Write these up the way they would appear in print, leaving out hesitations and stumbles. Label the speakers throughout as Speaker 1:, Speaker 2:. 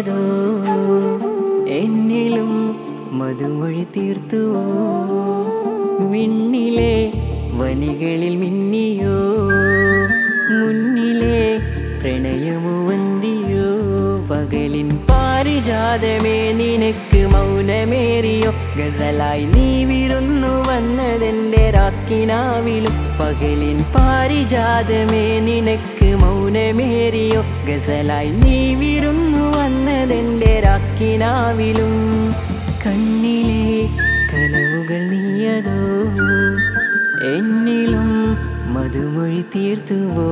Speaker 1: നീയതോ എന്നിലും മധുമൊഴി തീർത്തുവോ വിണ്ണിലെ വനികളിൽ മിന്നിയോ മുന്നിലെ പ്രണയമോ വന്തിയോ പകലിൻ പാരിജാതമേ നിനക്ക് മൗനമേറിയോ ഗസലായി നീ വിരുന്നു വന്നതെന്റെ രാക്കിനാവിലും പകലിൻ പാരിജാതമേ നിനക്ക് മൗനമേറിയോ ഗസലായി നീ വിരുന്നു വന്നതെന്റെ രാക്കിനാവിലും കണ്ണിലെ കനവുകൾ നീയതോ എന്നിലും മധുമൊഴി തീർത്തുവോ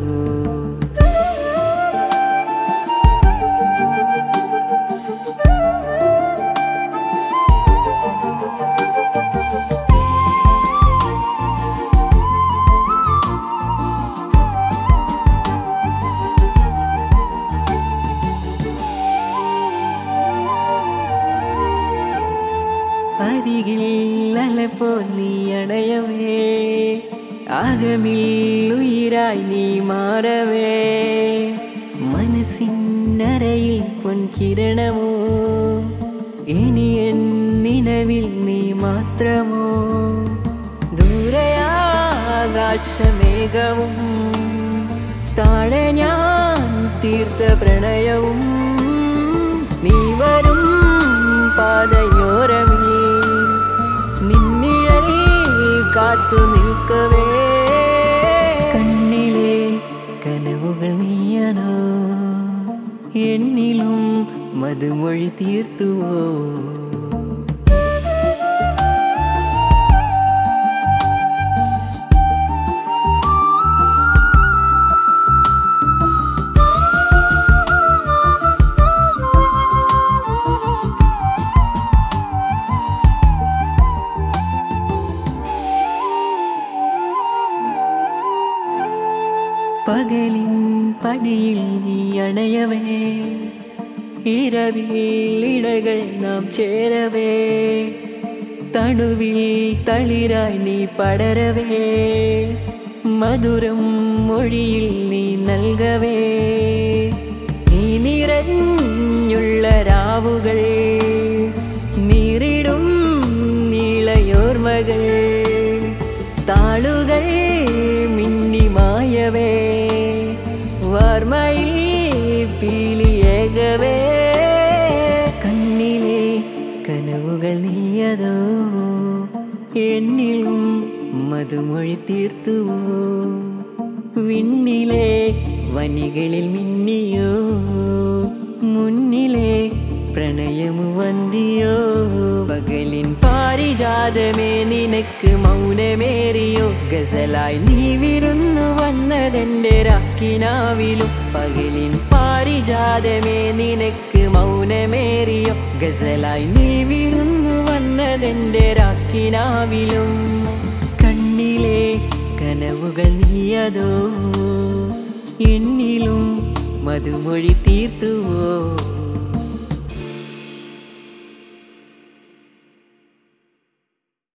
Speaker 1: അരികിൽ അലപ്പോൾ നീ അണയവേ ആകമിൽ ഉയിരായി നീ മാറവേ മനസ്സിനരയിൽ പൊൻകിരണമോ ഇനി എൻ നിലവിൽ നീ മാത്രമോ ദൂരയാകാശമേഘവും താഴെ ഞാൻ തീർത്ത പ്രണയവും നീ വരും പാതയോരമേ കാത്തു നിൽക്കവേ കണ്ണിലെ കനവുകൾ നീയതോ എന്നിലും മധുമൊഴി തീർത്തുവോ പകലിൻ പടിയിൽ നീ അണയവേ ഇരവിൽ ഇടകൾ നാം ചേരവേ തണുവിൽ തളിരായി നീ പടരവേ മധുരം മൊഴിയിൽ നീ നൽകവേ നീ നിറഞ്ഞുള്ള രാവുകൾ നീറിടും നീളയോർമകൾ താളുകൾ മിന്നിമായവേ വാർമയിൽ പീലിയേകവേ കണ്ണിലെ കനവുകൾ നീയതോ എന്നിലും മധുമൊഴി തീർത്തുവോ വിണ്ണിലെ വനികളിൽ മിന്നിയോ മുന്നിലെ പ്രണയമു വന്തിയോ പകലിൻ പാരിജാതമേ നിനക്ക് മൗനമേറിയോ ഗസലായി നീ വിരുന്നു വന്നതെന്റെ രാക്കിനാവിലും പകലിൻ പാരിജാതമേ നിനക്ക് മൗനമേറിയോ ഗസലായി നീ വിരുന്നു വന്നതെന്റെ രാക്കിനാവിലും കണ്ണിലെ കനവുകൾ നീയതോ എന്നിലും മധുമൊഴി തീർത്തുവോ